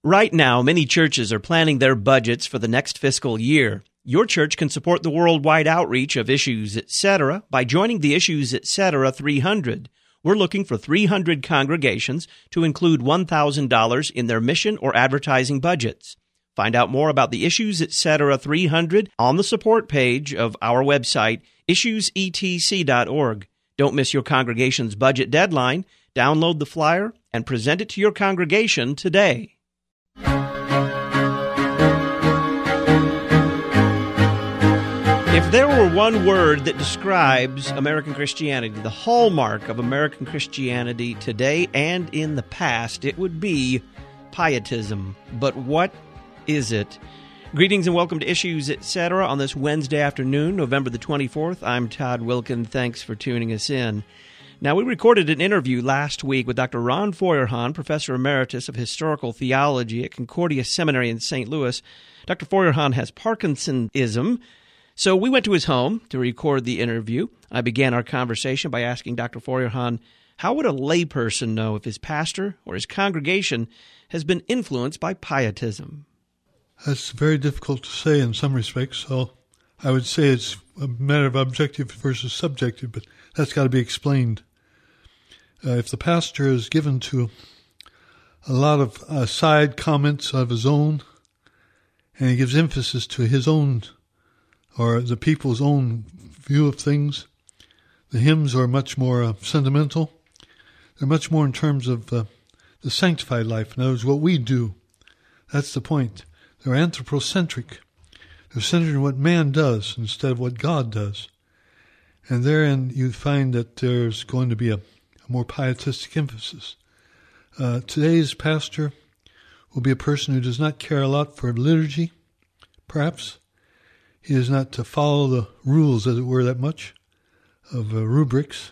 Right now, many churches are planning their budgets for the next fiscal year. Your church can support the worldwide outreach of Issues Etc. by joining the Issues Etc. 300. We're looking for 300 congregations to include $1,000 in their mission or advertising budgets. Find out more about the Issues Etc. 300 on the support page of our website, issuesetc.org. Don't miss your congregation's budget deadline. Download the flyer and present it to your congregation today. If there were one word that describes American Christianity, the hallmark of American Christianity today and in the past, it would be pietism. But what is it? Greetings and welcome to Issues Etc. on this Wednesday afternoon, November the 24th. I'm Todd Wilkin. Thanks for tuning us in. Now, we recorded an interview last week with Dr. Ron Feuerhahn, Professor Emeritus of Historical Theology at Concordia Seminary in St. Louis. Dr. Feuerhahn has Parkinsonism, so we went to his home to record the interview. I began our conversation by asking Dr. Feuerhahn, how would a layperson know if his pastor or his congregation has been influenced by pietism? That's very difficult to say in some respects, so I would say it's a matter of objective versus subjective, but that's got to be explained. If the pastor is given to a lot of side comments of his own, and he gives emphasis to his own or the people's own view of things, the hymns are much more sentimental. They're much more in terms of the sanctified life. In other words, what we do. That's the point. They're anthropocentric. They're centered in what man does instead of what God does. And therein you find that there's going to be a more pietistic emphasis. Today's pastor will be a person who does not care a lot for liturgy, perhaps. He is not to follow the rules, as it were, that much of rubrics.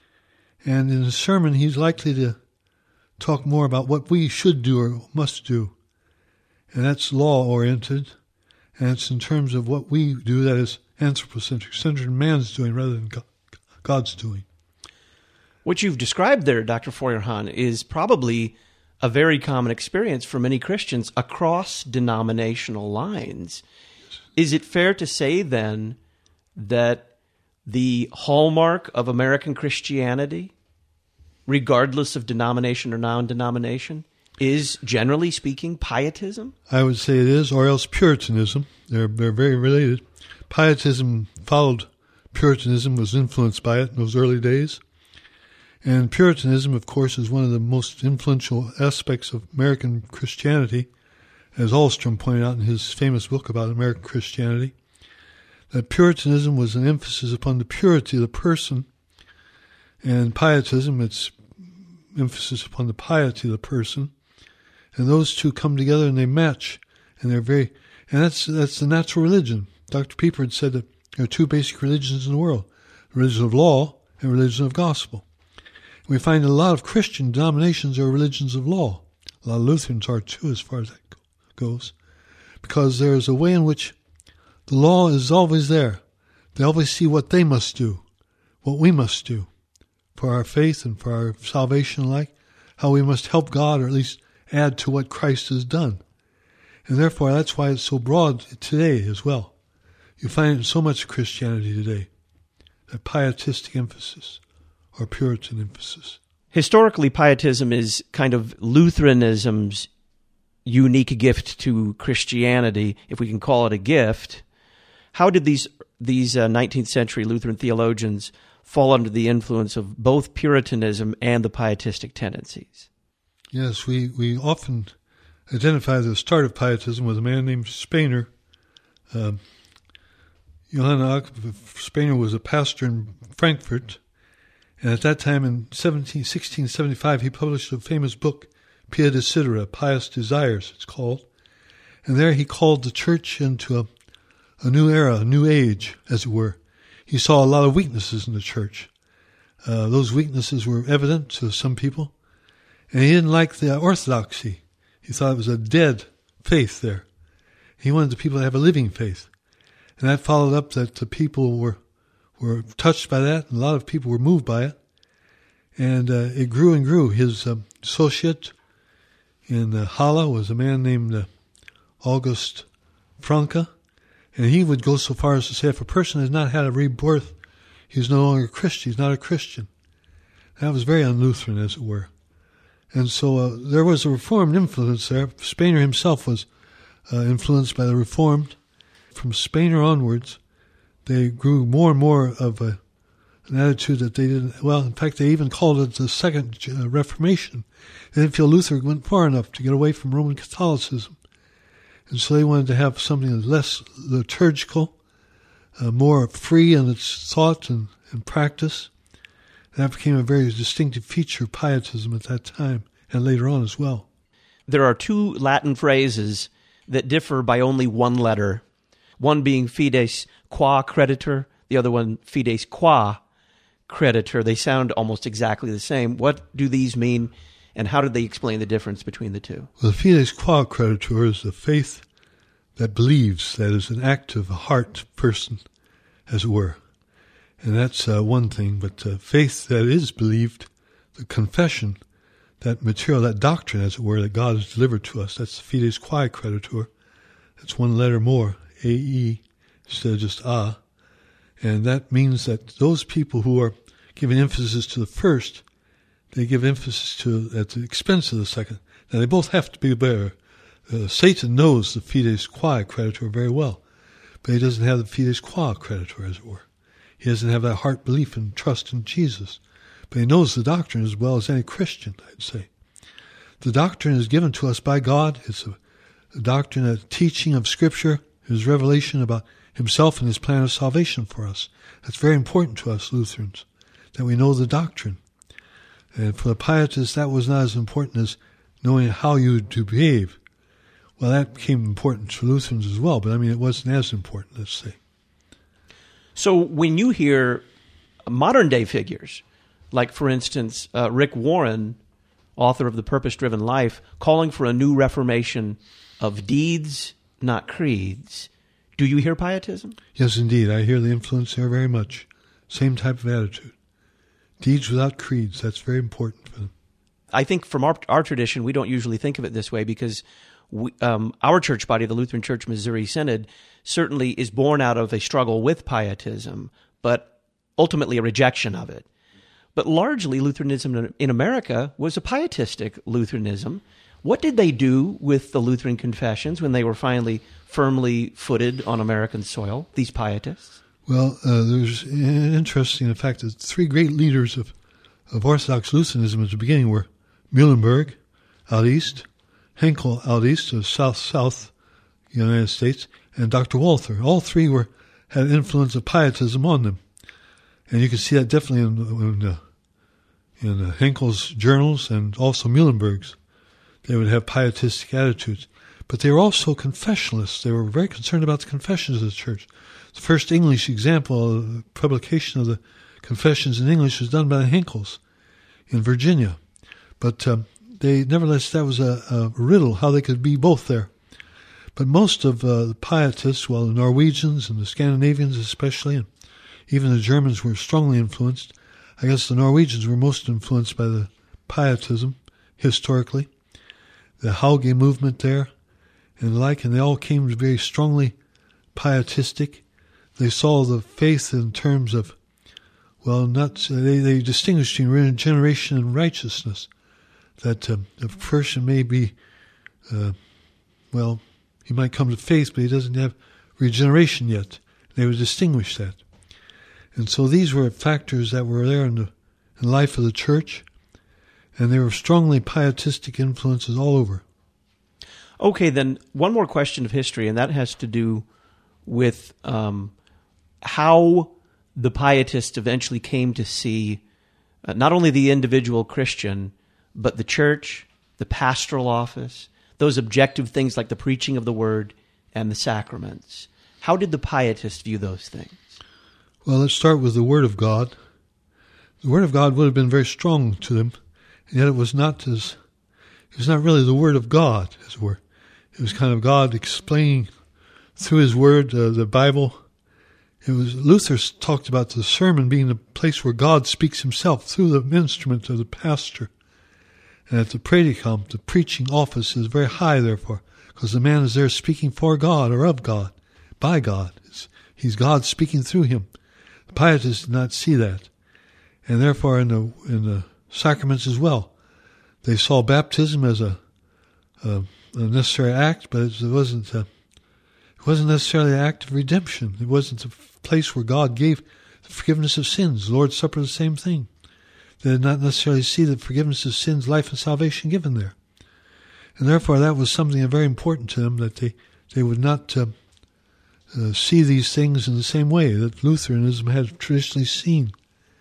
And in his sermon, he's likely to talk more about what we should do or must do. And that's law-oriented. And it's in terms of what we do that is anthropocentric, centered in man's doing rather than God's doing. What you've described there, Dr. Feuerhahn, is probably a very common experience for many Christians across denominational lines. Is it fair to say, then, that the hallmark of American Christianity, regardless of denomination or non-denomination, is, generally speaking, pietism? I would say it is, or else Puritanism. They're very related. Pietism followed Puritanism, was influenced by it in those early days. And Puritanism, of course, is one of the most influential aspects of American Christianity, as Ahlstrom pointed out in his famous book about American Christianity, that Puritanism was an emphasis upon the purity of the person, and Pietism, it's emphasis upon the piety of the person. And those two come together and they match, and and that's the natural religion. Dr. Pieper had said that there are two basic religions in the world: religion of law and religion of gospel. And we find that a lot of Christian denominations are religions of law. A lot of Lutherans are too, as far as that goes, because there is a way in which the law is always there. They always see what they must do, what we must do for our faith and for our salvation alike, how we must help God or at least add to what Christ has done. And therefore, that's why it's so broad today as well. You find it in so much Christianity today, that pietistic emphasis or Puritan emphasis. Historically, pietism is kind of Lutheranism's unique gift to Christianity, if we can call it a gift. How did these 19th century Lutheran theologians fall under the influence of both Puritanism and the pietistic tendencies? Yes, we often identify the start of pietism with a man named Spener. Johann Spener was a pastor in Frankfurt, and at that time in 1675 he published a famous book, Pia Desidera, Pious Desires, it's called. And there he called the church into a new era, a new age, as it were. He saw a lot of weaknesses in the church. Those weaknesses were evident to some people. And he didn't like the orthodoxy. He thought it was a dead faith there. He wanted the people to have a living faith. And that followed up that the people were touched by that, and a lot of people were moved by it. And it grew and grew. His associate, in Halle was a man named August Franke, and he would go so far as to say if a person has not had a rebirth, he's no longer a Christian. He's not a Christian. That was very un-Lutheran, as it were. And so there was a Reformed influence there. Spener himself was influenced by the Reformed. From Spener onwards, they grew more and more of an attitude that they didn't, well, in fact, they even called it the Second Reformation. They didn't feel Luther went far enough to get away from Roman Catholicism. And so they wanted to have something less liturgical, more free in its thought and practice. And that became a very distinctive feature of pietism at that time, and later on as well. There are two Latin phrases that differ by only one letter, one being fides qua creditor, the other one fides qua creditor. They sound almost exactly the same. What do these mean, and how did they explain the difference between the two? Well, the fides qua creditor is the faith that believes, that is an active heart person, as it were. And that's one thing, but faith that is believed, the confession, that material, that doctrine, as it were, that God has delivered to us, that's the fides qua creditor. That's one letter more, A-E, instead of just A. And that means that those people who are giving emphasis to the first, they give emphasis to at the expense of the second. Now, they both have to be there. Satan knows the fides qua creditor very well, but he doesn't have the fides qua creditor, as it were. He doesn't have that heart belief and trust in Jesus. But he knows the doctrine as well as any Christian, I'd say. The doctrine is given to us by God. It's a doctrine, a teaching of Scripture, his revelation about himself and his plan of salvation for us. That's very important to us Lutherans, that we know the doctrine. And for the pietists, that was not as important as knowing how you to behave. Well, that became important for Lutherans as well, but I mean, it wasn't as important, let's say. So when you hear modern-day figures, like, for instance, Rick Warren, author of The Purpose-Driven Life, calling for a new reformation of deeds, not creeds, do you hear pietism? Yes, indeed. I hear the influence there very much. Same type of attitude. Deeds without creeds, that's very important for them. I think from our tradition, we don't usually think of it this way because our church body, the Lutheran Church Missouri Synod, certainly is born out of a struggle with pietism, but ultimately a rejection of it. But largely, Lutheranism in America was a pietistic Lutheranism. What did they do with the Lutheran confessions when they were finally firmly footed on American soil, these pietists? Well, there's interesting in the fact that three great leaders of Orthodox Lutheranism at the beginning were Muhlenberg out east, Henkel out east of south United States, and Dr. Walther. All three had influence of pietism on them. And you can see that definitely in Henkel's journals and also Muhlenberg's. They would have pietistic attitudes. But they were also confessionalists. They were very concerned about the confessions of the church. The first English example of the publication of the confessions in English was done by the Henkels in Virginia. But nevertheless, that was a riddle, how they could be both there. But most of the pietists, well, the Norwegians and the Scandinavians especially, and even the Germans were strongly influenced. I guess the Norwegians were most influenced by the pietism, historically. The Hauge movement there, and the like, and they all came very strongly pietistic. They saw the faith in terms of, well, they distinguished between regeneration and righteousness. That a person may be, he might come to faith, but he doesn't have regeneration yet. They would distinguish that. And so these were factors that were there in the life of the church, and they were strongly pietistic influences all over. Okay, then one more question of history, and that has to do with how the pietists eventually came to see not only the individual Christian, but the church, the pastoral office, those objective things like the preaching of the word and the sacraments. How did the pietists view those things? Well, let's start with the Word of God. The Word of God would have been very strong to them, and yet it was not really the Word of God, as it were. It was kind of God explaining through His Word, the Bible. Luther talked about the sermon being the place where God speaks Himself through the instrument of the pastor. And at the predicum, the preaching office is very high, therefore, because the man is there speaking for God or of God, by God. He's God speaking through him. The pietists did not see that. And therefore, in the sacraments as well, they saw baptism as a necessary act, but it wasn't necessarily an act of redemption. It wasn't a place where God gave the forgiveness of sins. The Lord's Supper, the same thing. They did not necessarily see the forgiveness of sins, life, and salvation given there. And therefore, that was something very important to them, that they would not see these things in the same way that Lutheranism had traditionally seen.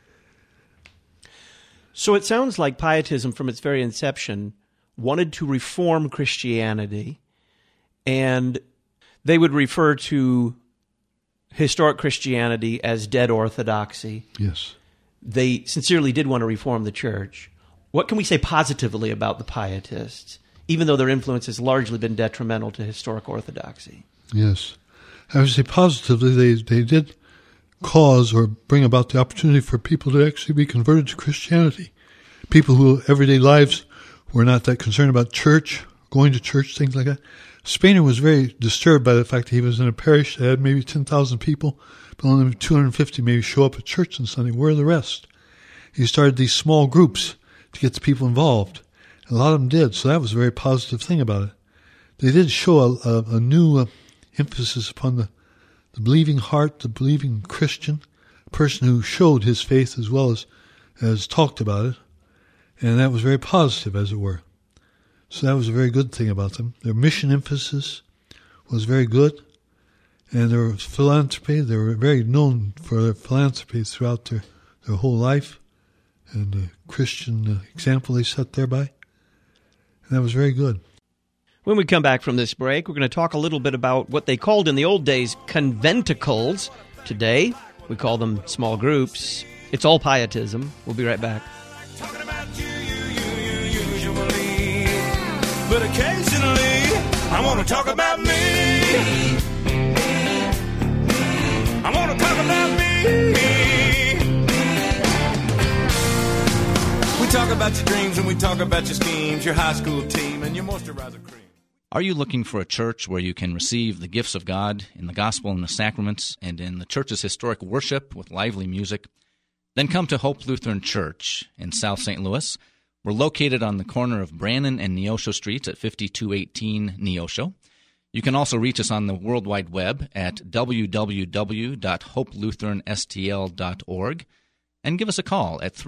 So it sounds like Pietism, from its very inception, wanted to reform Christianity, and they would refer to historic Christianity as dead orthodoxy. Yes. They sincerely did want to reform the church. What can we say positively about the Pietists, even though their influence has largely been detrimental to historic orthodoxy? Yes. I would say positively, they did cause or bring about the opportunity for people to actually be converted to Christianity. People who everyday lives were not that concerned about church, going to church, things like that. Spener was very disturbed by the fact that he was in a parish that had maybe 10,000 people, but only 250 maybe show up at church on Sunday. Where are the rest? He started these small groups to get the people involved. And a lot of them did, so that was a very positive thing about it. They did show a new emphasis upon the believing heart, the believing Christian, a person who showed his faith as well as talked about it. And that was very positive, as it were. So that was a very good thing about them. Their mission emphasis was very good. And their philanthropy, they were very known for their philanthropy throughout their whole life. And the Christian example they set thereby. And that was very good. When we come back from this break, we're going to talk a little bit about what they called in the old days conventicles. Today, we call them small groups. It's all Pietism. We'll be right back. Talking about you usually, but occasionally I want to talk about me. I want to talk about me. We talk about your dreams and we talk about your schemes, your high school team and your moisturizer cream. Are you looking for a church where you can receive the gifts of God in the gospel and the sacraments and in the church's historic worship with lively music? Then come to Hope Lutheran Church in South St. Louis. We're located on the corner of Brannan and Neosho Streets at 5218 Neosho. You can also reach us on the World Wide Web at www.hopelutheranstl.org and give us a call at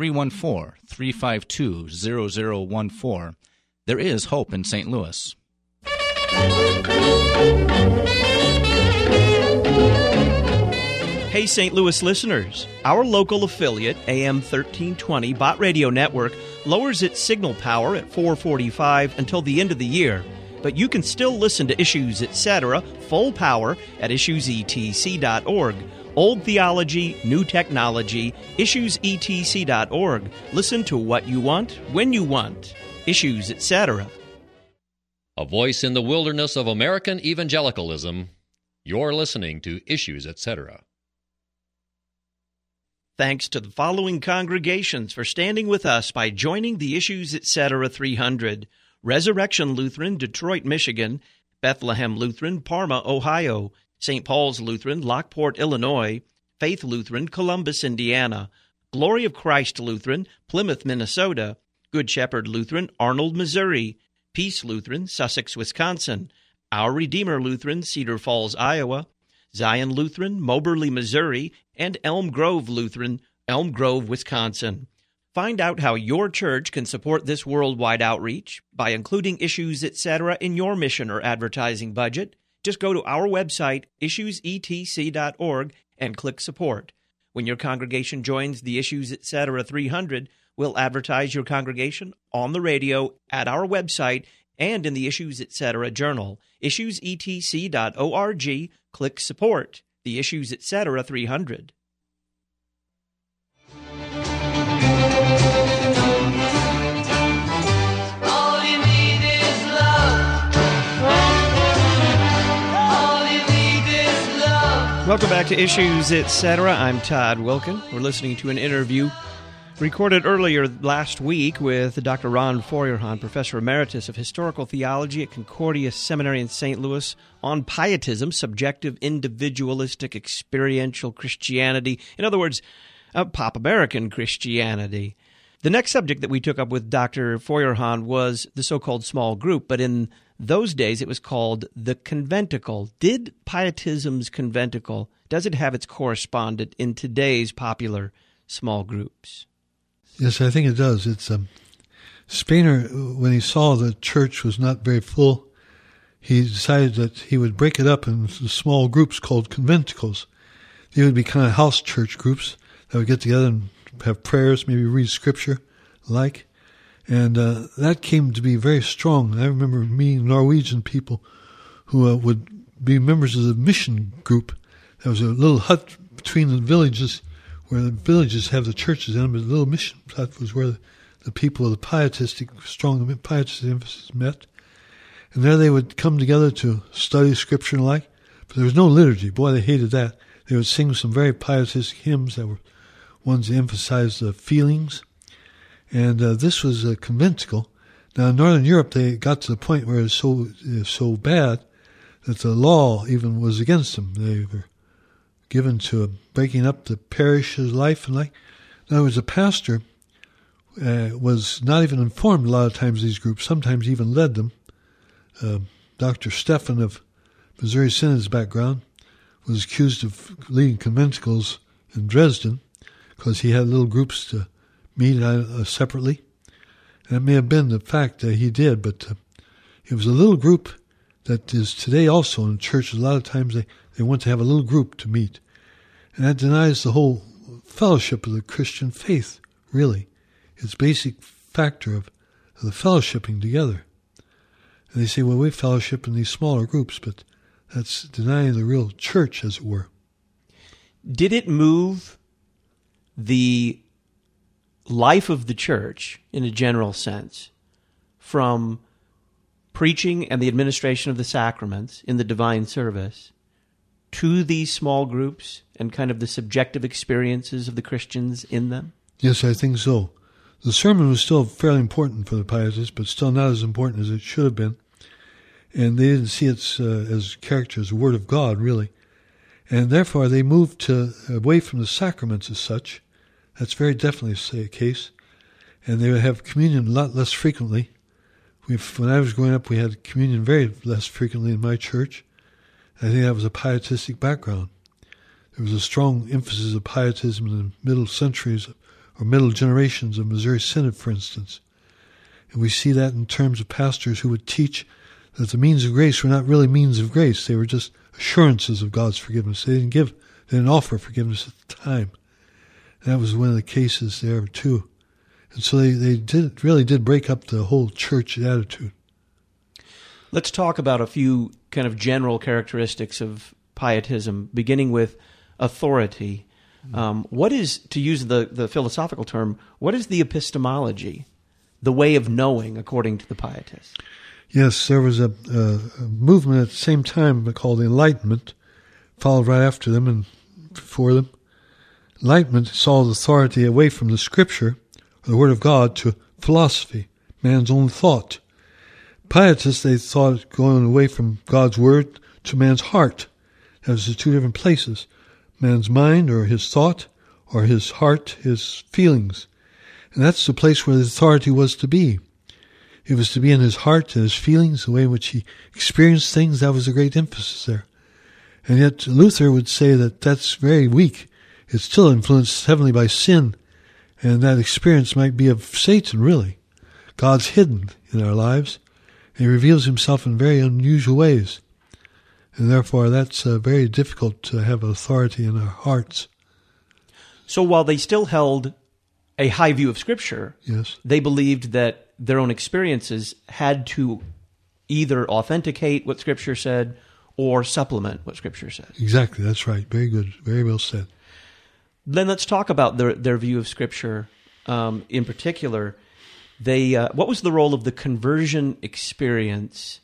314-352-0014. There is hope in St. Louis. Hey, St. Louis listeners, our local affiliate, AM 1320 Bot Radio Network, lowers its signal power at 4:45 until the end of the year, but you can still listen to Issues Etc. full power at issuesetc.org. Old theology, new technology, issuesetc.org. Listen to what you want, when you want. Issues Etc. A voice in the wilderness of American evangelicalism. You're listening to Issues Etc. Thanks to the following congregations for standing with us by joining the Issues Etc. 300. Resurrection Lutheran, Detroit, Michigan; Bethlehem Lutheran, Parma, Ohio; St. Paul's Lutheran, Lockport, Illinois; Faith Lutheran, Columbus, Indiana; Glory of Christ Lutheran, Plymouth, Minnesota; Good Shepherd Lutheran, Arnold, Missouri; Peace Lutheran, Sussex, Wisconsin; Our Redeemer Lutheran, Cedar Falls, Iowa; Zion Lutheran, Moberly, Missouri; and Elm Grove Lutheran, Elm Grove, Wisconsin. Find out how your church can support this worldwide outreach by including Issues Etc. in your mission or advertising budget. Just go to our website, issuesetc.org, and click Support. When your congregation joins the Issues Etc. 300, we'll advertise your congregation on the radio, at our website, and in the Issues Etc. journal. issuesetc.org, click Support. The Issues Etc. 300. All you need is love. All you need is love. Welcome back to Issues Etc. I'm Todd Wilkin. We're listening to an interview Recorded earlier last week with Dr. Ron Feuerhahn, Professor Emeritus of Historical Theology at Concordia Seminary in St. Louis, on pietism, subjective, individualistic, experiential Christianity. In other words, pop American Christianity. The next subject that we took up with Dr. Feuerhahn was the so-called small group, but in those days it was called the conventicle. Did pietism's conventicle, does it have its correspondent in today's popular small groups? Yes, I think it does. It's Spener, when he saw the church was not very full, he decided that he would break it up into small groups called conventicles. They would be kind of house church groups that would get together and have prayers, maybe read scripture, and that came to be very strong. I remember meeting Norwegian people who would be members of the mission group. There was a little hut between the villages, where the villages have the churches in them, but the little mission hut was where the people of the strong pietistic emphasis met. And there they would come together to study scripture and but there was no liturgy. Boy, they hated that. They would sing some very pietistic hymns that were ones that emphasized the feelings. And this was a conventicle. Now, in Northern Europe, they got to the point where it was so bad that the law even was against them. They were given to breaking up the parish's life and In other words, the pastor was not even informed a lot of times these groups, sometimes even led them. Dr. Stephan of Missouri Synod's background was accused of leading conventicles in Dresden because he had little groups to meet separately. And it may have been the fact that he did, but it was a little group that is today also in churches. A lot of times they want to have a little group to meet. And that denies the whole fellowship of the Christian faith, really. Its basic factor of the fellowshipping together. And they say, well, we fellowship in these smaller groups, but that's denying the real church, as it were. Did it move the life of the church, in a general sense, from preaching and the administration of the sacraments in the divine service to these small groups and kind of the subjective experiences of the Christians in them? Yes, I think so. The sermon was still fairly important for the pietists, but still not as important as it should have been. And they didn't see it as character, as the Word of God, really. And therefore, they moved away from the sacraments as such. That's very definitely a case. And they would have communion a lot less frequently. When I was growing up, we had communion very less frequently in my church. I think that was a pietistic background. There was a strong emphasis of pietism in the middle centuries or middle generations of Missouri Synod, for instance. And we see that in terms of pastors who would teach that the means of grace were not really means of grace. They were just assurances of God's forgiveness. They didn't offer forgiveness at the time. And that was one of the cases there too. And so they really did break up the whole church attitude. Let's talk about a few kind of general characteristics of pietism, beginning with authority. What is, to use the philosophical term, what is the epistemology, the way of knowing, according to the pietists? Yes, there was a movement at the same time called the Enlightenment, followed right after them and before them. Enlightenment saw the authority away from the Scripture, or the Word of God, to philosophy, man's own thought. Pietists, they thought going away from God's Word to man's heart. That was the two different places. Man's mind, or his thought, or his heart, his feelings. And that's the place where the authority was to be. It was to be in his heart and his feelings, the way in which he experienced things. That was a great emphasis there. And yet Luther would say that that's very weak. It's still influenced heavily by sin, and that experience might be of Satan, really. God's hidden in our lives, and he reveals himself in very unusual ways. And therefore, that's very difficult to have authority in our hearts. So while they still held a high view of Scripture, yes, they believed that their own experiences had to either authenticate what Scripture said or supplement what Scripture said. Exactly, that's right. Very good. Very well said. Then let's talk about their view of Scripture in particular. What was the role of the conversion experience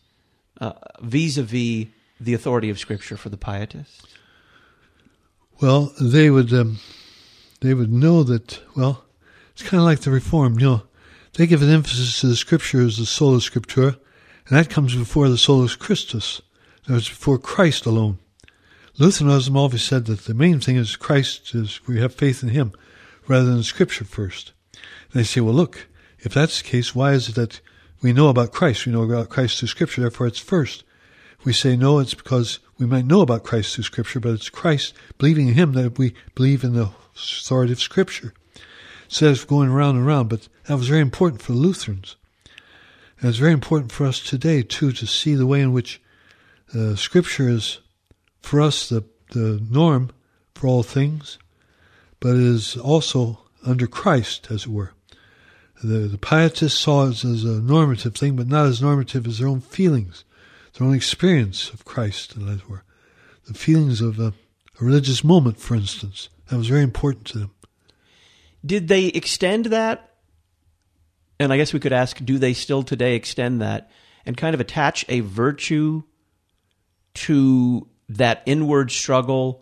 vis-a-vis the authority of Scripture for the pietists? Well, they would know that, It's kind of like the Reformed, They give an emphasis to the Scripture as the sola scriptura, and that comes before the solus Christus. That was before Christ alone. Lutheranism always said that the main thing is Christ, is we have faith in Him, rather than Scripture first. And they say, well, look, if that's the case, why is it that we know about Christ? We know about Christ through Scripture, therefore it's first. We say, no, it's because we might know about Christ through Scripture, but it's Christ, believing in Him, that we believe in the authority of Scripture. Instead of going around and around, but that was very important for the Lutherans. And it's very important for us today, too, to see the way in which Scripture is, for us, the norm for all things, but it is also under Christ, as it were. The pietists saw it as a normative thing, but not as normative as their own feelings, their own experience of Christ, as it were. The feelings of a religious moment, for instance, that was very important to them. Did they extend that? And I guess we could ask, do they still today extend that and kind of attach a virtue to that inward struggle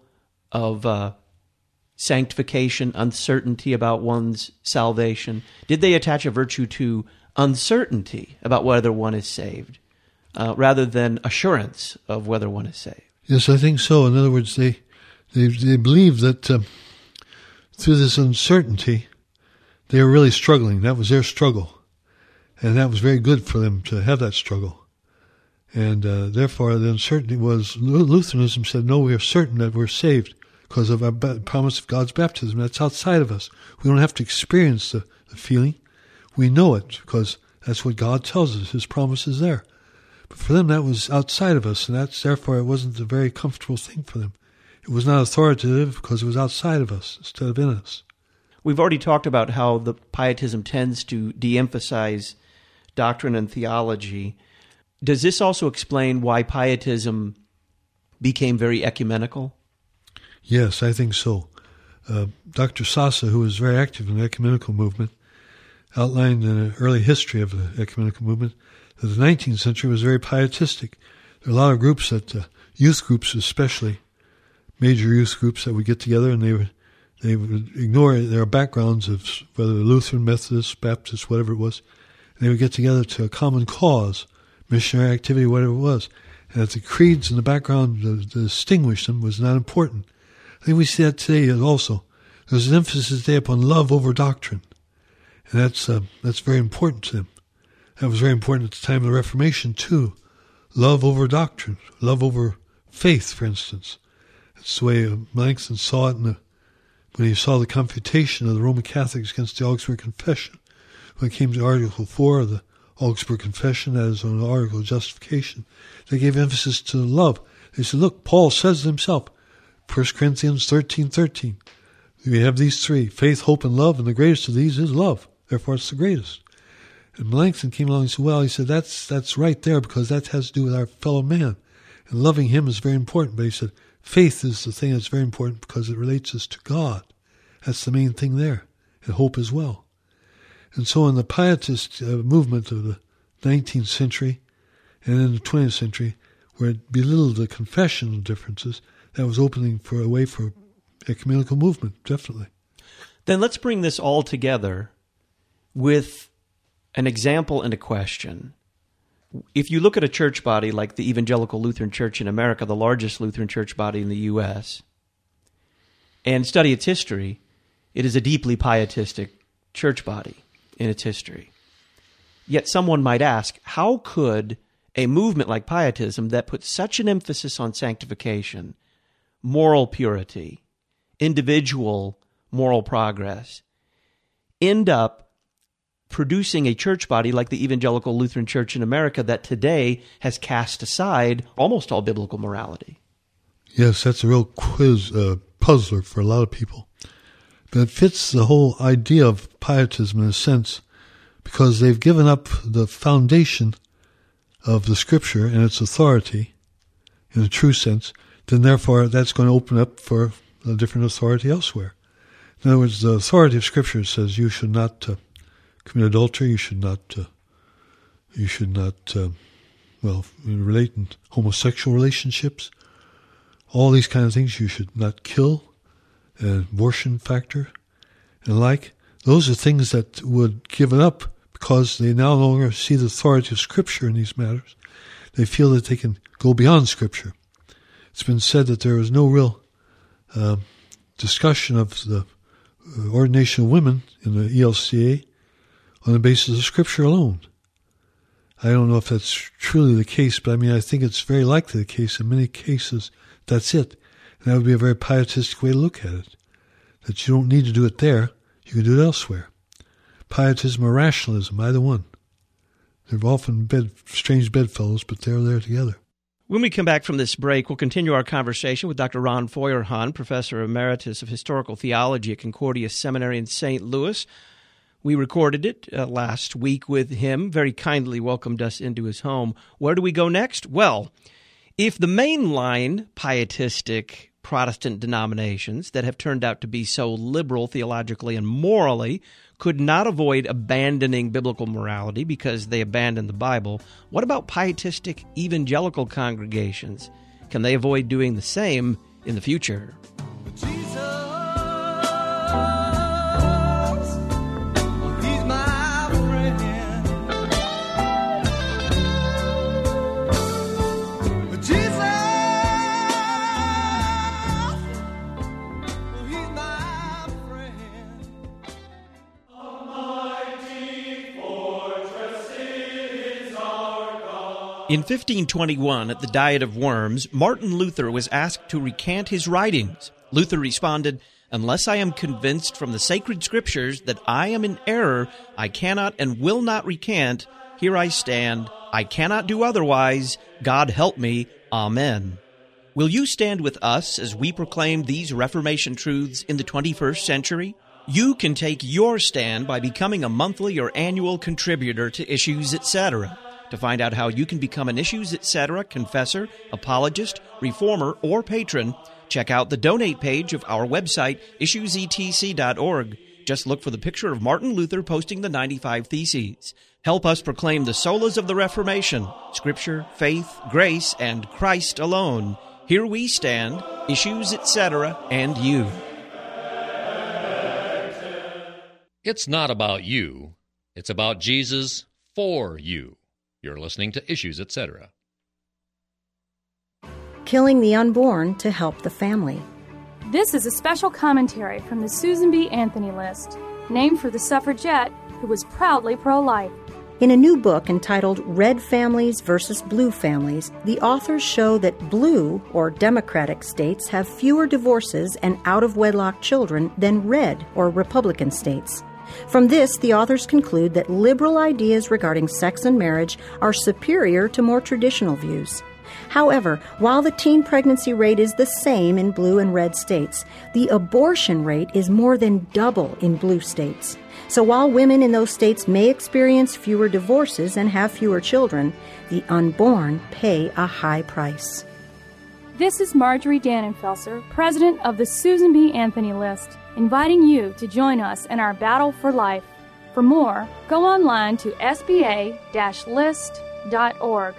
of sanctification, uncertainty about one's salvation? Did they attach a virtue to uncertainty about whether one is saved, rather than assurance of whether one is saved? Yes, I think so. In other words, they believe that through this uncertainty, they were really struggling. That was their struggle. And that was very good for them to have that struggle. And therefore, the uncertainty was, Lutheranism said, no, we are certain that we're saved because of our promise of God's baptism. That's outside of us. We don't have to experience the feeling. We know it because that's what God tells us. His promise is there. But for them, that was outside of us, and therefore it wasn't a very comfortable thing for them. It was not authoritative because it was outside of us instead of in us. We've already talked about how the Pietism tends to de-emphasize doctrine and theology. Does this also explain why Pietism became very ecumenical? Yes, I think so. Dr. Sasa, who was very active in the ecumenical movement, outlined in an early history of the ecumenical movement that the 19th century was very pietistic. There are a lot of groups, youth groups especially, major youth groups that would get together, and they would ignore their backgrounds of whether Lutheran, Methodist, Baptist, whatever it was. And they would get together to a common cause, missionary activity, whatever it was. And that the creeds in the background to distinguish them was not important. I think we see that today also. There's an emphasis today upon love over doctrine. And that's very important to them. That was very important at the time of the Reformation, too. Love over doctrine, love over faith, for instance. That's the way Melanchthon saw it when he saw the confutation of the Roman Catholics against the Augsburg Confession. When it came to Article 4 of the Augsburg Confession, that is on the article of justification, they gave emphasis to love. They said, look, Paul says it himself, 1 Corinthians 13:13. We have these three, faith, hope, and love, and the greatest of these is love. Therefore, it's the greatest. And Melanchthon came along and said, well, he said, that's right there because that has to do with our fellow man. And loving him is very important. But he said, faith is the thing that's very important because it relates us to God. That's the main thing there. And hope as well. And so in the Pietist movement of the 19th century and in the 20th century, where it belittled the confessional differences, that was opening for a way for ecumenical movement, definitely. Then let's bring this all together with an example and a question. If you look at a church body like the Evangelical Lutheran Church in America, the largest Lutheran church body in the U.S., and study its history, it is a deeply pietistic church body in its history. Yet someone might ask, how could a movement like Pietism that puts such an emphasis on sanctification, moral purity, individual moral progress, end up producing a church body like the Evangelical Lutheran Church in America that today has cast aside almost all biblical morality? Yes, that's a real puzzler for a lot of people. But it fits the whole idea of Pietism in a sense because they've given up the foundation of the Scripture and its authority in a true sense, then therefore that's going to open up for a different authority elsewhere. In other words, the authority of Scripture says you should not commit adultery, you should not relate in homosexual relationships, all these kind of things. You should not kill, an abortion factor, and like. those are things that would give it up because they now no longer see the authority of Scripture in these matters. They feel that they can go beyond Scripture. It's been said that there is no real discussion of the ordination of women in the ELCA on the basis of Scripture alone. I don't know if that's truly the case, but I think it's very likely the case. In many cases, that's it. And that would be a very pietistic way to look at it. That you don't need to do it there, you can do it elsewhere. Pietism or rationalism, either one. They're often strange bedfellows, but they're there together. When we come back from this break, we'll continue our conversation with Dr. Ron Feuerhahn, Professor Emeritus of Historical Theology at Concordia Seminary in St. Louis. We recorded it last week with him, very kindly welcomed us into his home. Where do we go next? Well, if the mainline pietistic Protestant denominations that have turned out to be so liberal theologically and morally could not avoid abandoning biblical morality because they abandoned the Bible, what about pietistic evangelical congregations? Can they avoid doing the same in the future? In 1521, at the Diet of Worms, Martin Luther was asked to recant his writings. Luther responded, "Unless I am convinced from the sacred scriptures that I am in error, I cannot and will not recant. Here I stand. I cannot do otherwise. God help me. Amen." Will you stand with us as we proclaim these Reformation truths in the 21st century? You can take your stand by becoming a monthly or annual contributor to Issues Etc. To find out how you can become an Issues Etc. confessor, apologist, reformer, or patron, check out the donate page of our website, issuesetc.org. Just look for the picture of Martin Luther posting the 95 Theses. Help us proclaim the solas of the Reformation, Scripture, faith, grace, and Christ alone. Here we stand, Issues Etc., and you. It's not about you. It's about Jesus for you. You're listening to Issues, Etc. Killing the unborn to help the family. This is a special commentary from the Susan B. Anthony list, named for the suffragette who was proudly pro-life. In a new book entitled Red Families versus Blue Families, the authors show that blue, or Democratic states, have fewer divorces and out-of-wedlock children than red, or Republican states. From this, the authors conclude that liberal ideas regarding sex and marriage are superior to more traditional views. However, while the teen pregnancy rate is the same in blue and red states, the abortion rate is more than double in blue states. So while women in those states may experience fewer divorces and have fewer children, the unborn pay a high price. This is Marjorie Dannenfelser, president of the Susan B. Anthony list, inviting you to join us in our battle for life. For more, go online to sba-list.org.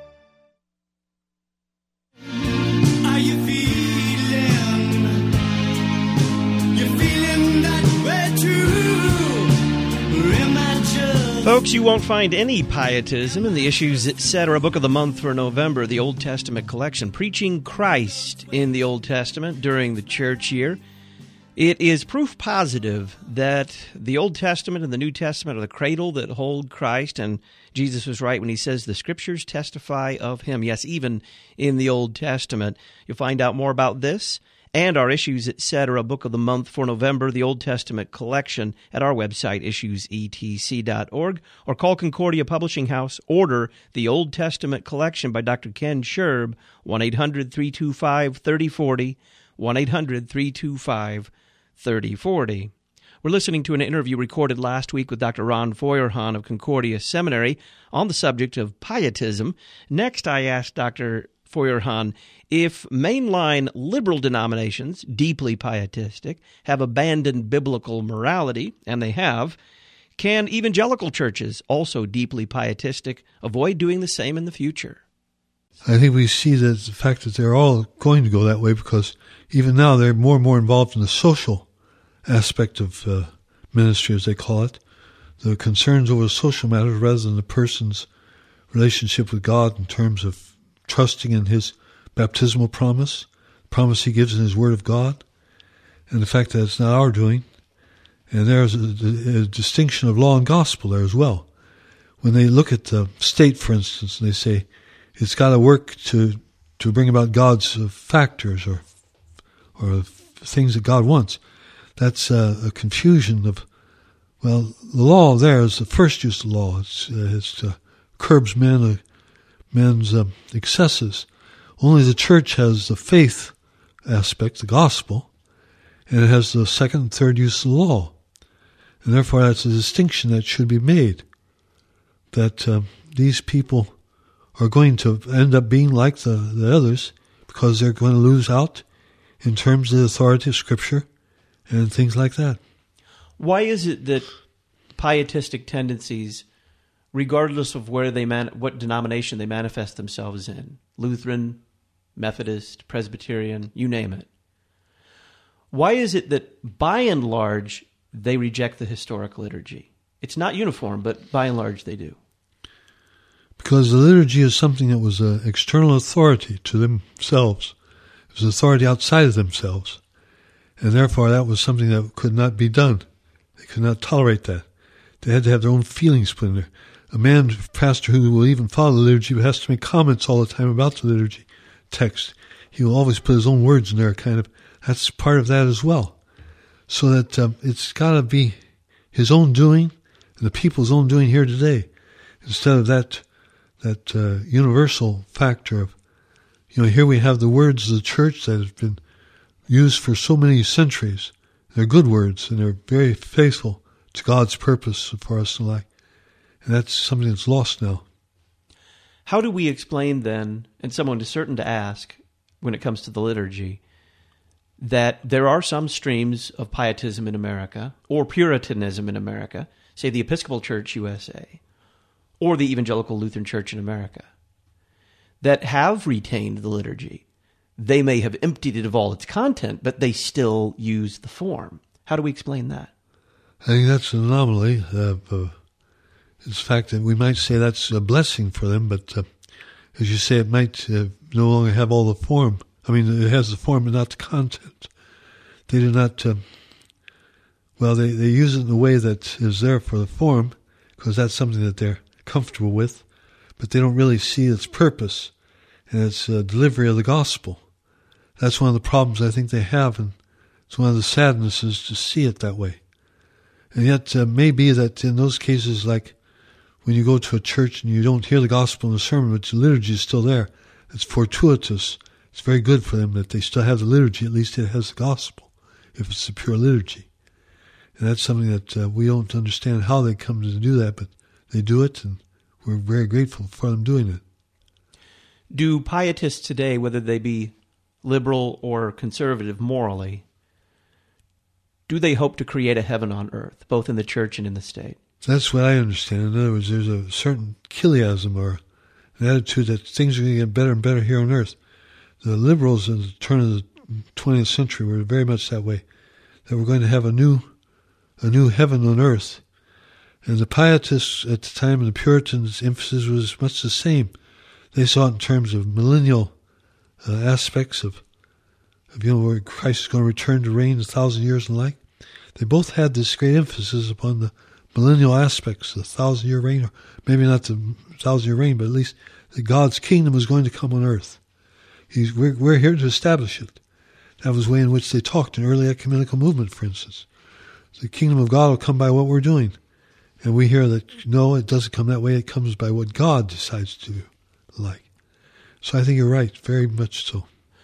Are you feeling? You're feeling that way too? Or am I just... Folks, you won't find any pietism in the Issues Etc. Book of the Month for November, the Old Testament collection, preaching Christ in the Old Testament during the church year. It is proof positive that the Old Testament and the New Testament are the cradle that hold Christ, and Jesus was right when he says the Scriptures testify of him. Yes, even in the Old Testament. You'll find out more about this and our Issues Etc. Book of the Month for November, the Old Testament collection, at our website, issuesetc.org, or call Concordia Publishing House. Order the Old Testament collection by Dr. Ken Scherb, 1-800-325-3040, 1-800-325-3040. We're listening to an interview recorded last week with Dr. Ron Feuerhahn of Concordia Seminary on the subject of pietism. Next, I asked Dr. Feuerhahn if mainline liberal denominations, deeply pietistic, have abandoned biblical morality, and they have. Can evangelical churches, also deeply pietistic, avoid doing the same in the future? I think we see that the fact that they're all going to go that way because even now they're more and more involved in the social aspect of ministry, as they call it, the concerns over social matters rather than the person's relationship with God in terms of trusting in his baptismal promise he gives in his Word of God, and the fact that it's not our doing. And there's a distinction of law and gospel there as well. When they look at the state, for instance, and they say it's got to work to bring about God's factors or things that God wants, that's a confusion of, well, the law there is the first use of law. It curbs men's excesses. Only the church has the faith aspect, the gospel, and it has the second and third use of the law. And therefore that's a distinction that should be made, that these people are going to end up being like the others because they're going to lose out in terms of the authority of Scripture and things like that. Why is it that pietistic tendencies, regardless of where what denomination they manifest themselves in, Lutheran, Methodist, Presbyterian, you name it, why is it that by and large they reject the historic liturgy? It's not uniform, but by and large they do. Because the liturgy is something that was an external authority to themselves. It was authority outside of themselves. And therefore that was something that could not be done. They could not tolerate that. They had to have their own feelings put in there. A pastor who will even follow the liturgy has to make comments all the time about the liturgy text. He will always put his own words in there, kind of. That's part of that as well. So that it's got to be his own doing and the people's own doing here today, instead of that universal factor of, here we have the words of the church that have been used for so many centuries. They're good words, and they're very faithful to God's purpose for us and like. And that's something that's lost now. How do we explain then, and someone is certain to ask when it comes to the liturgy, that there are some streams of pietism in America, or Puritanism in America, say the Episcopal Church USA, or the Evangelical Lutheran Church in America, that have retained the liturgy? They may have emptied it of all its content, but they still use the form. How do we explain that? I think that's an anomaly. It's the fact that we might say that's a blessing for them, but as you say, it might no longer have all the form. I mean, it has the form but not the content. They do not, they use it in a way that is there for the form, because that's something that they're comfortable with, but they don't really see its purpose and its delivery of the gospel. That's one of the problems I think they have, and it's one of the sadnesses to see it that way. And yet, may be that in those cases, like when you go to a church and you don't hear the gospel in the sermon, but the liturgy is still there, it's fortuitous. It's very good for them that they still have the liturgy. At least it has the gospel, if it's the pure liturgy. And that's something that we don't understand how they come to do that, but they do it, and we're very grateful for them doing it. Do pietists today, whether they be liberal or conservative morally, do they hope to create a heaven on earth, both in the church and in the state? That's what I understand. In other words, there's a certain chiliasm or an attitude that things are going to get better and better here on earth. The liberals at the turn of the 20th century were very much that way, that we're going to have a new heaven on earth. And the pietists at the time, and the Puritans' emphasis was much the same. They saw it in terms of millennial aspects of where Christ is going to return to reign 1,000 years and like. They both had this great emphasis upon the millennial aspects, the 1,000-year reign, or maybe not the 1,000-year reign, but at least that God's kingdom is going to come on earth. We're here to establish it. That was the way in which they talked in early ecumenical movement, for instance. The kingdom of God will come by what we're doing. And we hear that, no, it doesn't come that way. It comes by what God decides to do, like. So I think you're right, very much so.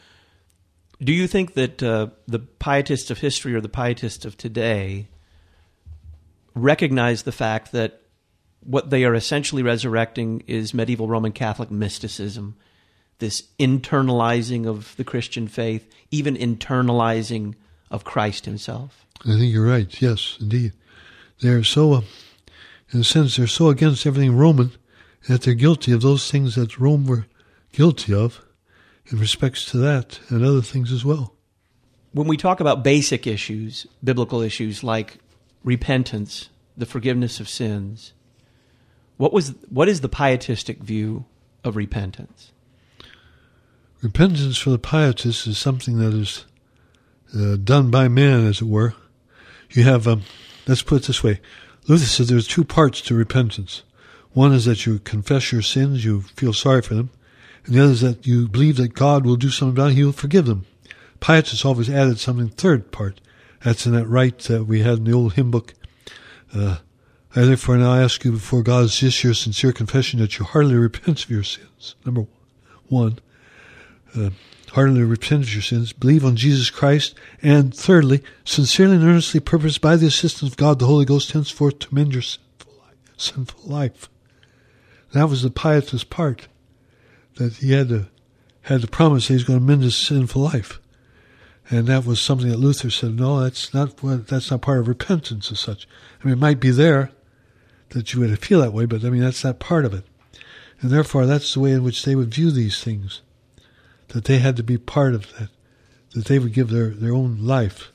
Do you think that the pietists of history or the pietists of today recognize the fact that what they are essentially resurrecting is medieval Roman Catholic mysticism, this internalizing of the Christian faith, even internalizing of Christ himself? I think you're right, yes, indeed. They're so, in a sense, they're so against everything Roman that they're guilty of those things that Rome were guilty of in respects to that and other things as well. When we talk about basic issues, biblical issues like repentance, the forgiveness of sins, what is the pietistic view of repentance? Repentance for the pietist is something that is done by man, as it were. You have, let's put it this way. Luther said there's two parts to repentance. One is that you confess your sins, you feel sorry for them. And the other is that you believe that God will do something about it, He will forgive them. Pietists always added something, third part. That's in that rite that we had in the old hymn book. I therefore now ask you before God, is this your sincere confession that you heartily repent of your sins? Number one, heartily repent of your sins, believe on Jesus Christ, and thirdly, sincerely and earnestly purpose by the assistance of God the Holy Ghost henceforth to mend your sinful life. That was the pietist part, that he had to promise that he's going to mend his sinful life. And that was something that Luther said, no, that's not part of repentance as such. I mean, it might be there that you would feel that way, but I mean, that's not part of it. And therefore, that's the way in which they would view these things, that they had to be part of that they would give their own life.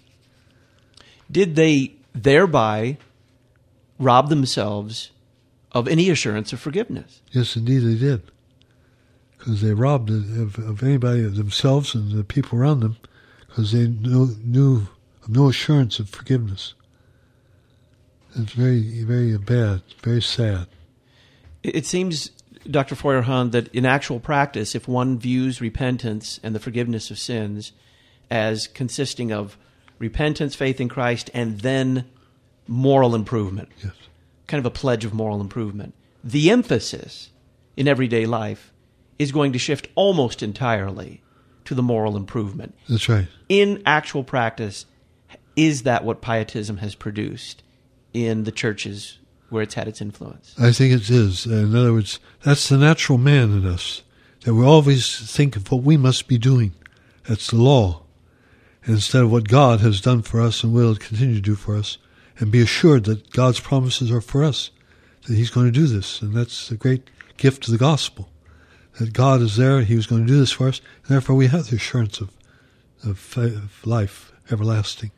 Did they thereby rob themselves of any assurance of forgiveness? Yes, indeed they did. Because they robbed of anybody, of themselves and the people around them, because they knew of no assurance of forgiveness. It's very, very bad, very sad. It seems, Dr. Feuerhahn, that in actual practice, if one views repentance and the forgiveness of sins as consisting of repentance, faith in Christ, and then moral improvement, yes, kind of a pledge of moral improvement, the emphasis in everyday life is going to shift almost entirely to the moral improvement. That's right. In actual practice, is that what pietism has produced in the churches where it's had its influence? I think it is. In other words, that's the natural man in us, that we always think of what we must be doing. That's the law. Instead of what God has done for us and will continue to do for us, and be assured that God's promises are for us, that He's going to do this. And that's the great gift of the gospel, that God is there, He was going to do this for us, and therefore we have the assurance of life everlasting.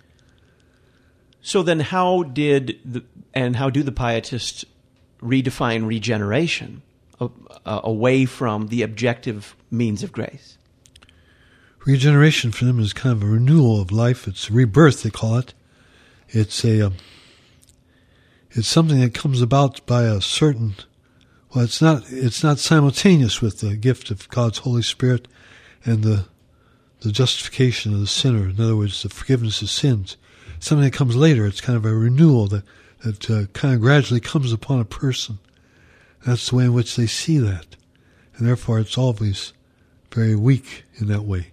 So then how do the pietists redefine regeneration away from the objective means of grace? Regeneration for them is kind of a renewal of life. It's rebirth, they call it. It's something that comes about by a certain, well, it's not simultaneous with the gift of God's Holy Spirit and the justification of the sinner. In other words, the forgiveness of sins. Something that comes later. It's kind of a renewal that kind of gradually comes upon a person. That's the way in which they see that. And therefore it's always very weak in that way.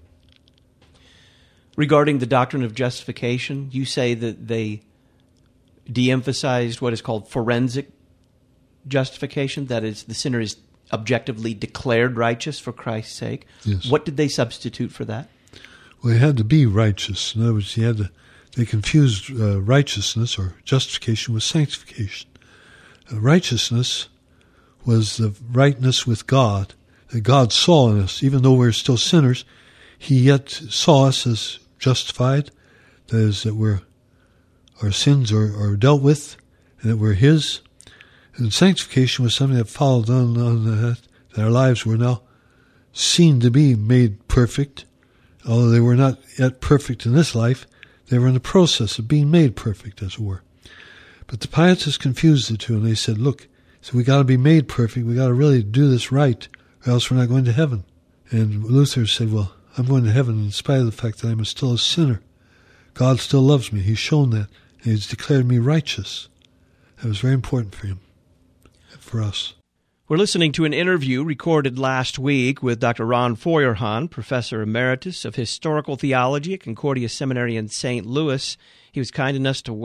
Regarding the doctrine of justification, you say that they de-emphasized what is called forensic justification, that is, the sinner is objectively declared righteous for Christ's sake. Yes. What did they substitute for that? Well, he had to be righteous. In other words, they confused righteousness or justification with sanctification. Righteousness was the rightness with God that God saw in us. Even though we're still sinners, He yet saw us as justified, that is, that our sins are dealt with, and that we're His. And sanctification was something that followed on that our lives were now seen to be made perfect. Although they were not yet perfect in this life, they were in the process of being made perfect, as it were. But the pietists confused the two, and they said, look, so we got to be made perfect, we got to really do this right, or else we're not going to heaven. And Luther said, well, I'm going to heaven in spite of the fact that I'm still a sinner. God still loves me. He's shown that. And He's declared me righteous. That was very important for Him, for us. We're listening to an interview recorded last week with Dr. Ron Feuerhahn, Professor Emeritus of Historical Theology at Concordia Seminary in St. Louis. He was kind enough to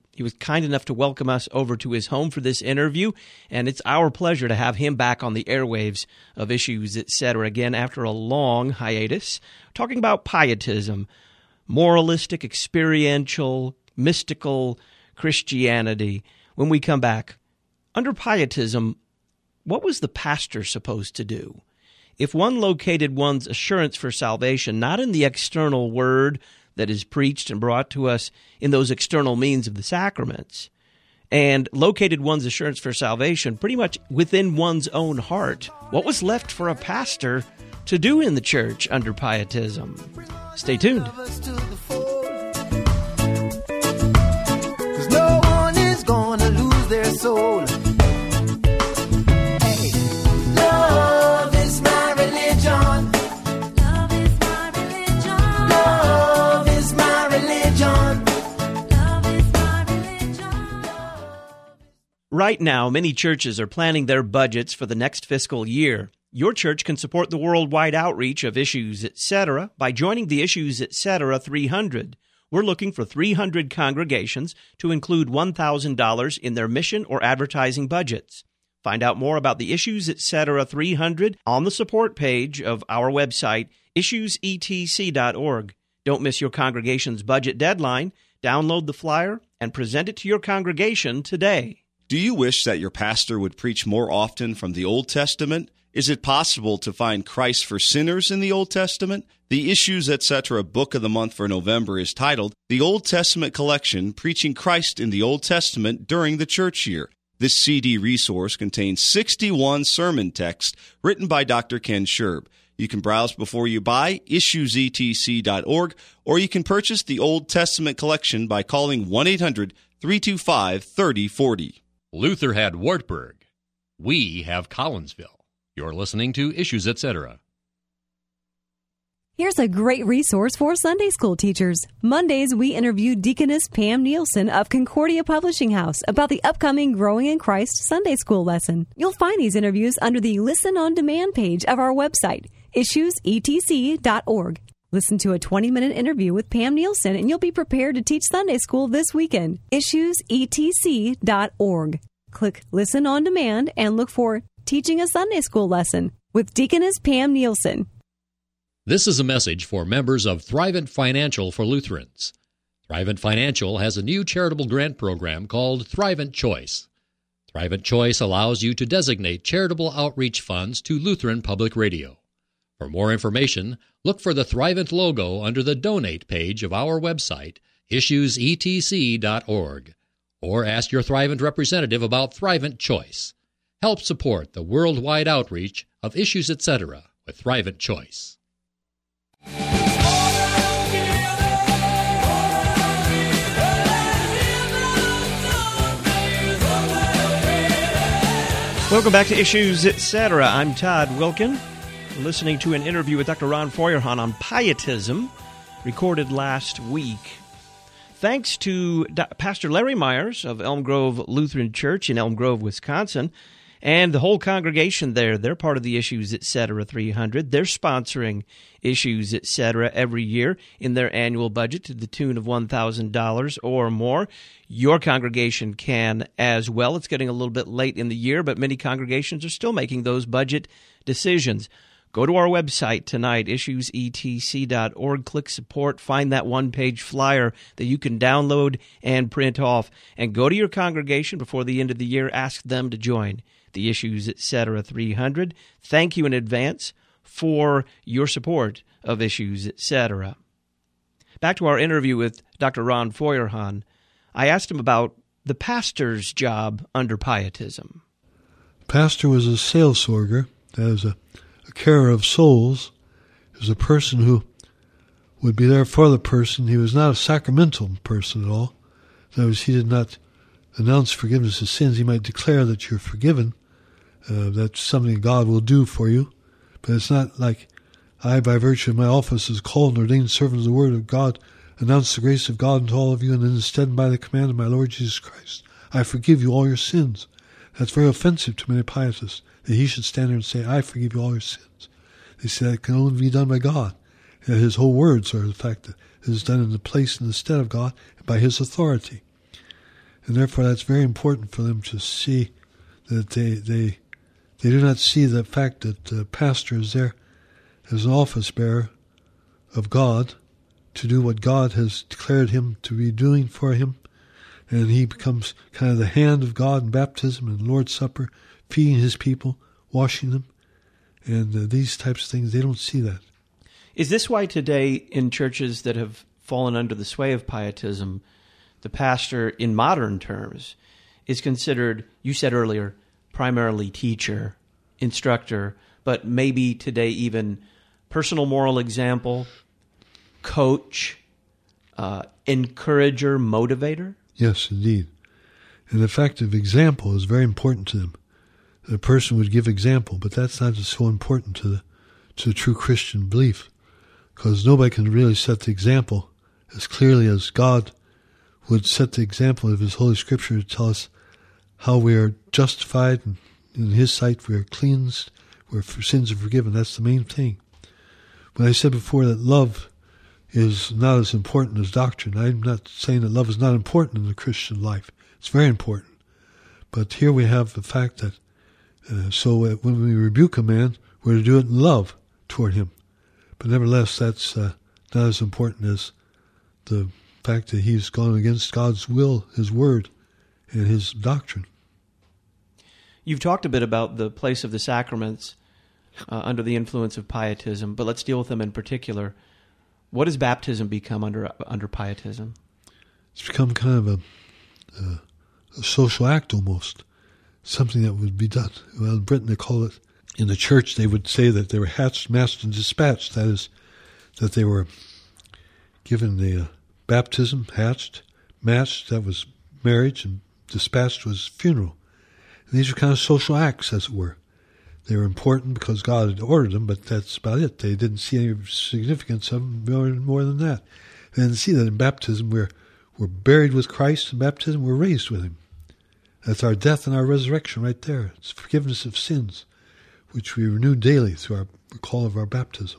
welcome us over to his home for this interview, and it's our pleasure to have him back on the airwaves of Issues, Etc. again after a long hiatus, talking about pietism, moralistic, experiential, mystical Christianity. When we come back, under pietism, what was the pastor supposed to do? If one located one's assurance for salvation not in the external word, that is preached and brought to us in those external means of the sacraments, and located one's assurance for salvation pretty much within one's own heart, what was left for a pastor to do in the church under pietism? Stay tuned. No one is gonna lose their soul. Hey, love is my religion. Love is my religion. Love is my religion. Love is my religion. Right now, many churches are planning their budgets for the next fiscal year. Your church can support the worldwide outreach of Issues Etc. by joining the Issues Etc. 300. We're looking for 300 congregations to include $1,000 in their mission or advertising budgets. Find out more about the Issues Etc. 300 on the support page of our website, issuesetc.org. Don't miss your congregation's budget deadline. Download the flyer and present it to your congregation today. Do you wish that your pastor would preach more often from the Old Testament? Is it possible to find Christ for sinners in the Old Testament? The Issues Etc. Book of the Month for November is titled, The Old Testament Collection, Preaching Christ in the Old Testament During the Church Year. This CD resource contains 61 sermon texts written by Dr. Ken Scherb. You can browse before you buy, issuesetc.org, or you can purchase the Old Testament collection by calling 1-800-325-3040. Luther had Wartburg. We have Collinsville. You're listening to Issues Etc. Here's a great resource for Sunday school teachers. Mondays, we interview Deaconess Pam Nielsen of Concordia Publishing House about the upcoming Growing in Christ Sunday school lesson. You'll find these interviews under the Listen on Demand page of our website, issuesetc.org. Listen to a 20-minute interview with Pam Nielsen, and you'll be prepared to teach Sunday school this weekend. issuesetc.org. Click Listen on Demand and look for Teaching a Sunday School Lesson with Deaconess Pam Nielsen. This is a message for members of Thrivent Financial for Lutherans. Thrivent Financial has a new charitable grant program called Thrivent Choice. Thrivent Choice allows you to designate charitable outreach funds to Lutheran Public Radio. For more information, look for the Thrivent logo under the Donate page of our website, issuesetc.org, or ask your Thrivent representative about Thrivent Choice. Help support the worldwide outreach of Issues Etc. with Thrivent Choice. Welcome back to Issues Etc. I'm Todd Wilkin. We're listening to an interview with Dr. Ron Feuerhahn on pietism, recorded last week. Thanks to Pastor Larry Myers of Elm Grove Lutheran Church in Elm Grove, Wisconsin, and the whole congregation there. They're part of the Issues Etc. 300. They're sponsoring Issues Etc. every year in their annual budget to the tune of $1,000 or more. Your congregation can as well. It's getting a little bit late in the year, but many congregations are still making those budget decisions. Go to our website tonight, issuesetc.org, click support, find that one-page flyer that you can download and print off, and go to your congregation before the end of the year, ask them to join the Issues Etc. 300. Thank you in advance for your support of Issues Etc. Back to our interview with Dr. Ron Feuerhahn. I asked him about the pastor's job under pietism. Pastor was a seelsorger, that is a carer of souls. He was a person who would be there for the person. He was not a sacramental person at all. In other words, he did not announce forgiveness of sins. He might declare that you're forgiven. That's something God will do for you. But it's not like I, by virtue of my office as called and ordained servant of the Word of God, announce the grace of God unto all of you, and then instead by the command of my Lord Jesus Christ, I forgive you all your sins. That's very offensive to many pietists, that he should stand there and say, I forgive you all your sins. They say that can only be done by God. That his whole words are the fact that it is done in the place and the stead of God and by his authority. And therefore that's very important for them to see that they do not see the fact that the pastor is there as an office bearer of God to do what God has declared him to be doing for him. And he becomes kind of the hand of God in baptism and Lord's Supper, feeding his people, washing them. And these types of things, they don't see that. Is this why today in churches that have fallen under the sway of pietism, the pastor, in modern terms, is considered, you said earlier, primarily teacher, instructor, but maybe today even personal moral example, coach, encourager, motivator? Yes, indeed. And the fact of example is very important to them. The person would give example, but that's not so important to the true Christian belief, because nobody can really set the example as clearly as God would set the example of His Holy Scripture to tell us how we are justified, and in His sight we are cleansed, where sins are forgiven. That's the main thing. When I said before that love is not as important as doctrine, I'm not saying that love is not important in the Christian life. It's very important. But here we have the fact that when we rebuke a man, we're to do it in love toward him. But nevertheless, that's not as important as the fact that he's gone against God's will, His Word, and His doctrine. You've talked a bit about the place of the sacraments under the influence of pietism, but let's deal with them in particular. What has baptism become under pietism? It's become kind of a social act almost, something that would be done. Well, in Britain they call it, in the church they would say that they were hatched, masked, and dispatched. That is, that they were given the baptism, hatched, matched, that was marriage, and dispatched was funeral. And these were kind of social acts, as it were. They were important because God had ordered them, but that's about it. They didn't see any significance of them more than that. They didn't see that in baptism we're buried with Christ. In baptism we're raised with Him. That's our death and our resurrection right there. It's forgiveness of sins, which we renew daily through the call of our baptism.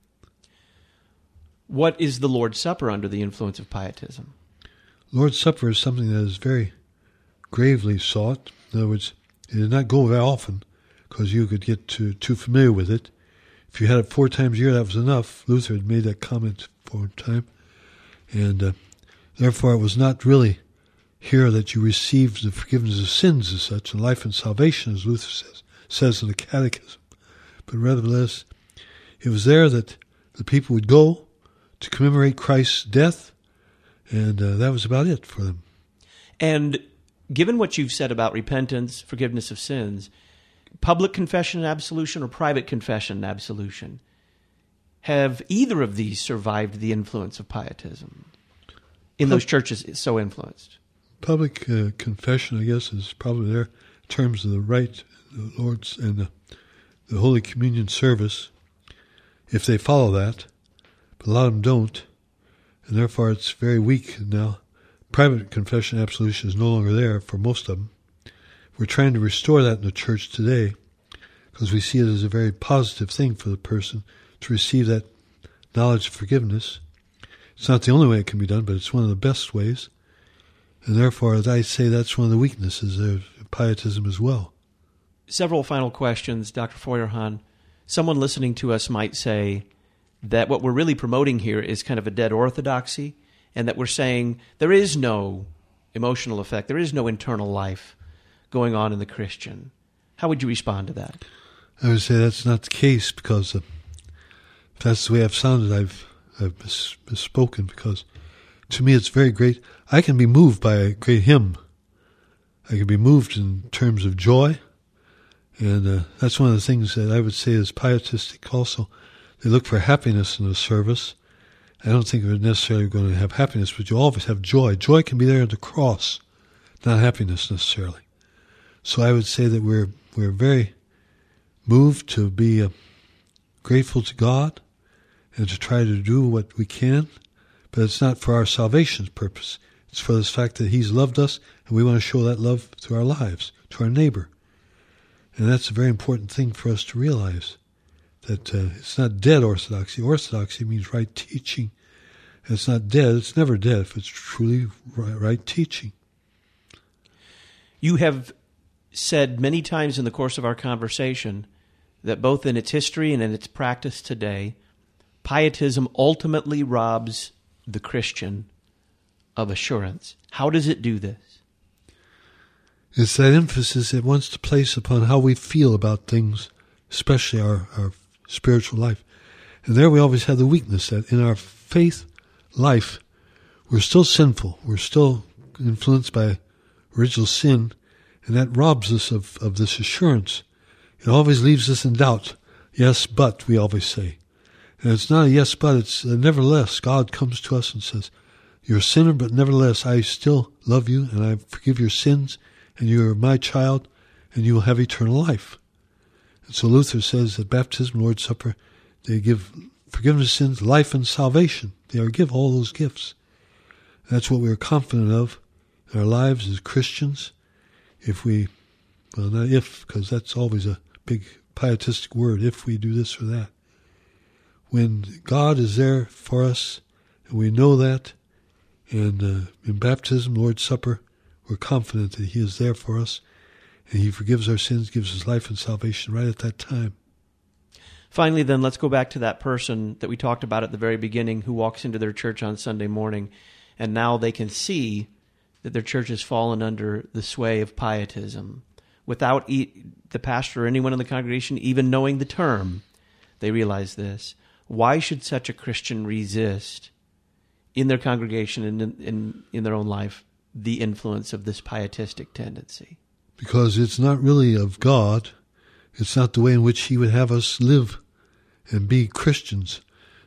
What is the Lord's Supper under the influence of pietism? Lord's Supper is something that is very gravely sought. In other words, it did not go very often because you could get too familiar with it. If you had it 4 times a year, that was enough. Luther had made that comment for a time. And therefore, it was not really here that you received the forgiveness of sins as such, and life and salvation, as Luther says in the Catechism. But nevertheless, it was there that the people would go to commemorate Christ's death, and that was about it for them. And given what you've said about repentance, forgiveness of sins, public confession and absolution or private confession and absolution, have either of these survived the influence of pietism in those churches so influenced? Public confession, I guess, is probably there in terms of the rite, the Lord's and the Holy Communion service, if they follow that. But a lot of them don't, and therefore it's very weak now. Private confession absolution is no longer there for most of them. We're trying to restore that in the church today because we see it as a very positive thing for the person to receive that knowledge of forgiveness. It's not the only way it can be done, but it's one of the best ways. And therefore, as I say, that's one of the weaknesses of pietism as well. Several final questions, Dr. Feuerhahn. Someone listening to us might say that what we're really promoting here is kind of a dead orthodoxy, and that we're saying there is no emotional effect, there is no internal life going on in the Christian. How would you respond to that? I would say that's not the case, because if that's the way I've sounded, I've misspoken, because to me it's very great. I can be moved by a great hymn. I can be moved in terms of joy, and that's one of the things that I would say is pietistic also. They look for happiness in the service. I don't think they're necessarily going to have happiness, but you always have joy. Joy can be there at the cross, not happiness necessarily. So I would say that we're very moved to be grateful to God and to try to do what we can, but it's not for our salvation's purpose. It's for this fact that He's loved us, and we want to show that love through our lives, to our neighbor. And that's a very important thing for us to realize, that it's not dead orthodoxy. Orthodoxy means right teaching. And it's not dead. It's never dead if it's truly right teaching. You have said many times in the course of our conversation that both in its history and in its practice today, pietism ultimately robs the Christian of assurance. How does it do this? It's that emphasis it wants to place upon how we feel about things, especially our spiritual life. And there we always have the weakness that in our faith life, we're still sinful. We're still influenced by original sin, and that robs us of this assurance. It always leaves us in doubt. Yes, but, we always say. And it's not a yes, but, it's a nevertheless. God comes to us and says, you're a sinner, but nevertheless, I still love you, and I forgive your sins, and you are my child, and you will have eternal life. And so Luther says that baptism, Lord's Supper, they give forgiveness of sins, life, and salvation. They give all those gifts. That's what we're confident of in our lives as Christians. If we, well, not if, because that's always a big pietistic word, if we do this or that. When God is there for us, and we know that, and in baptism, Lord's Supper, we're confident that He is there for us, and He forgives our sins, gives us life and salvation right at that time. Finally, then, let's go back to that person that we talked about at the very beginning who walks into their church on Sunday morning, and now they can see that their church has fallen under the sway of pietism. Without the pastor or anyone in the congregation even knowing the term, they realize this. Why should such a Christian resist in their congregation and in their own life the influence of this pietistic tendency? Because it's not really of God. It's not the way in which He would have us live and be Christians.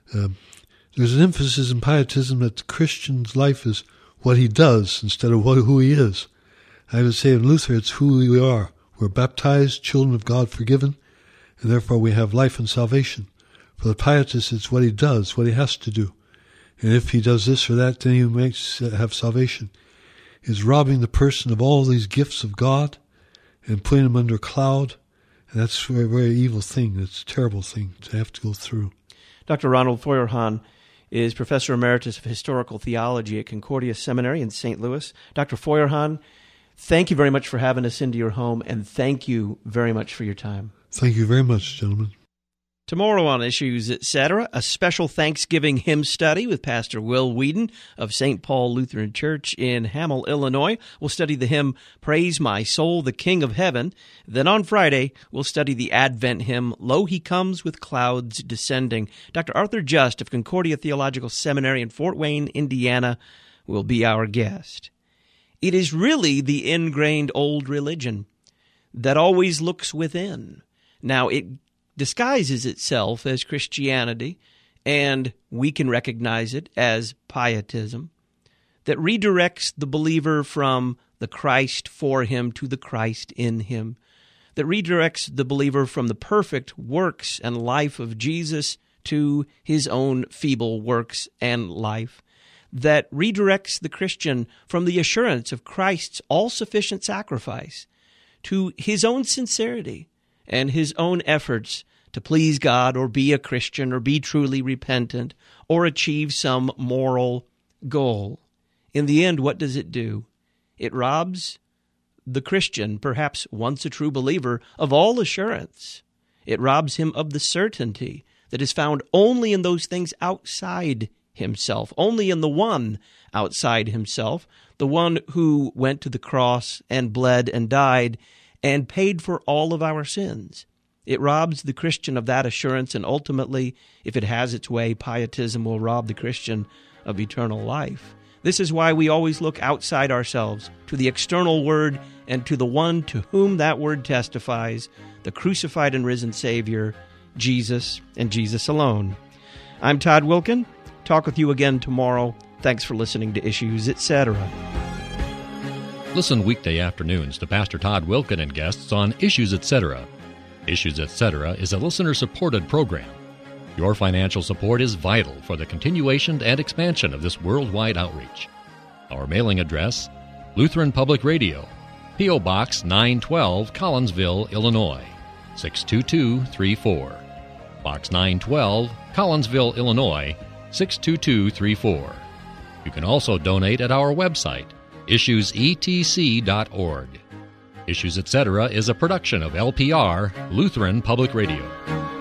There's an emphasis in pietism that the Christian's life is what he does instead of who he is. I would say in Luther, it's who we are. We're baptized, children of God, forgiven, and therefore we have life and salvation. For the pietist, it's what he does, what he has to do. And if he does this or that, then he makes have salvation. He's robbing the person of all these gifts of God and putting him under a cloud. And that's a very, very evil thing. It's a terrible thing to have to go through. Dr. Ronald Feuerhahn is Professor Emeritus of Historical Theology at Concordia Seminary in St. Louis. Dr. Feuerhahn, thank you very much for having us into your home, and thank you very much for your time. Thank you very much, gentlemen. Tomorrow on Issues, Etc., a special Thanksgiving hymn study with Pastor Will Whedon of St. Paul Lutheran Church in Hamel, Illinois. We'll study the hymn, Praise My Soul, the King of Heaven. Then on Friday, we'll study the Advent hymn, Lo, He Comes with Clouds Descending. Dr. Arthur Just of Concordia Theological Seminary in Fort Wayne, Indiana, will be our guest. It is really the ingrained old religion that always looks within. Now, it disguises itself as Christianity, and we can recognize it as pietism, that redirects the believer from the Christ for him to the Christ in him, that redirects the believer from the perfect works and life of Jesus to his own feeble works and life, that redirects the Christian from the assurance of Christ's all-sufficient sacrifice to his own sincerity and his own efforts to please God or be a Christian or be truly repentant or achieve some moral goal. In the end, what does it do? It robs the Christian, perhaps once a true believer, of all assurance. It robs him of the certainty that is found only in those things outside himself, only in the one outside himself, the one who went to the cross and bled and died and paid for all of our sins. It robs the Christian of that assurance, and ultimately, if it has its way, pietism will rob the Christian of eternal life. This is why we always look outside ourselves to the external word and to the one to whom that word testifies, the crucified and risen Savior, Jesus, and Jesus alone. I'm Todd Wilkin. Talk with you again tomorrow. Thanks for listening to Issues, Etc. Listen weekday afternoons to Pastor Todd Wilkin and guests on Issues, Etc. Issues, Etc. is a listener-supported program. Your financial support is vital for the continuation and expansion of this worldwide outreach. Our mailing address, Lutheran Public Radio, P.O. Box 912, Collinsville, Illinois, 62234. Box 912, Collinsville, Illinois, 62234. You can also donate at our website, issuesetc.org. Issues, Etc. is a production of LPR, Lutheran Public Radio.